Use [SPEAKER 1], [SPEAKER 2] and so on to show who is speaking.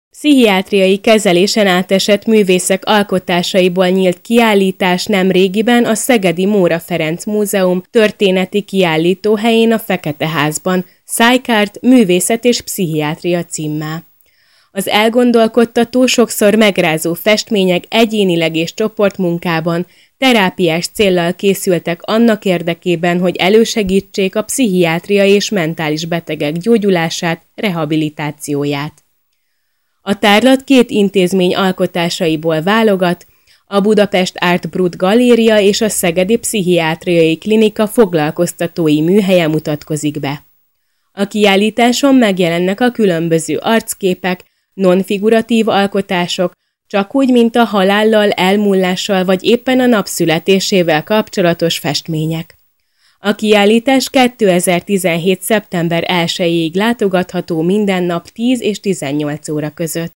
[SPEAKER 1] Pszichiátriai kezelésen átesett művészek alkotásaiból nyílt kiállítás nemrégiben a szegedi Móra Ferenc Múzeum történeti kiállítóhelyén a Feketeházban, Szájkárt, művészet és pszichiátria címmel. Az elgondolkodtató, sokszor megrázó festmények egyénileg és csoportmunkában, terápiás céllal készültek annak érdekében, hogy elősegítsék a pszichiátria és mentális betegek gyógyulását, rehabilitációját. A tárlat 2 intézmény alkotásaiból válogat, a Budapest Art Brut Galéria és a Szegedi Pszichiátriai Klinika foglalkoztatói műhelye mutatkozik be. A kiállításon megjelennek a különböző arcképek, nonfiguratív alkotások, csak úgy, mint a halállal, elmúlással vagy éppen a nap születésével kapcsolatos festmények. A kiállítás 2017. szeptember 1-ig látogatható minden nap 10 és 18 óra között.